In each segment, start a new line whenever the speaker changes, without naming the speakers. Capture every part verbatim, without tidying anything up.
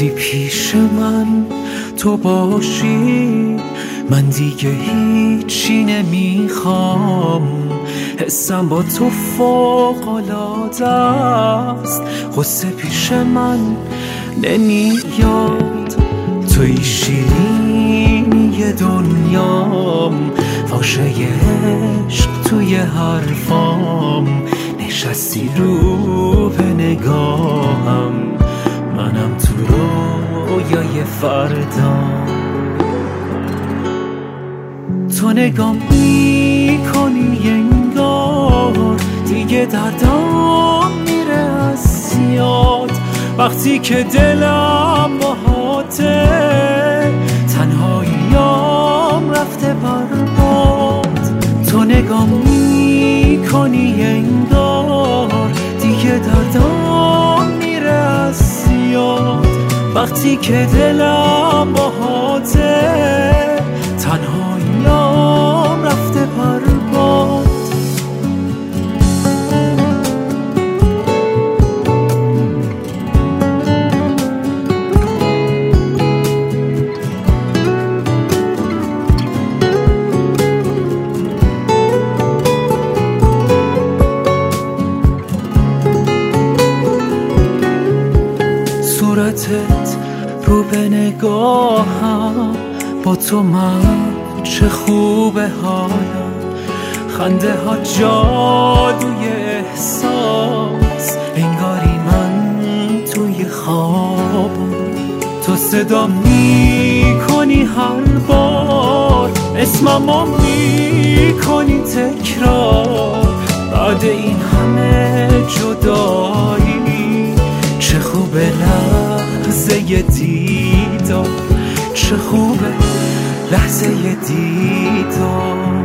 وقتی پیش من تو باشی من دیگه هیچی نمیخوام. حسم با تو فوق‌العاده است، غصه پیش من نمیاد. توی شیرینی دنیام، فاشه عشق توی حرفام. نشستی رو به نگاهم، منم تو رویای فردام. تو نگام میکنی انگار دیگه دردام میره از یاد. وقتی که دلم باهاته، تنهاییام رفته برباد. تو نگام میکنی انگار دیگه دردام میره از یاد. وقتی که دلم باهاته، تنهاییام رفته برباد. صورتت رو به نگاهم، با تو من چه خوبه حالا. خنده ها جادوی احساس، انگاری من توی خوابم. تو صدا میکنی هر بار، اسممو میکنی تکرار. بعد این همه جدایی، چه خوبه لحظه دیدار. چه خوبه لحظه دیدار.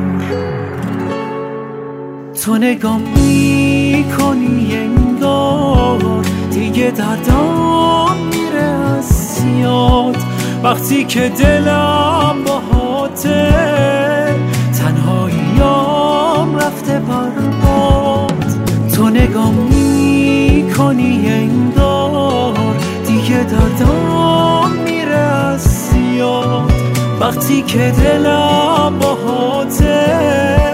تو نگام میکنی انگار دیگه دردام میره از یاد. وقتی که دلم باهاته، تنهاییام رفته برباد. تو نگام میکنی انگار دیگه دردام میره از یاد. وقتی که دلم باهاته،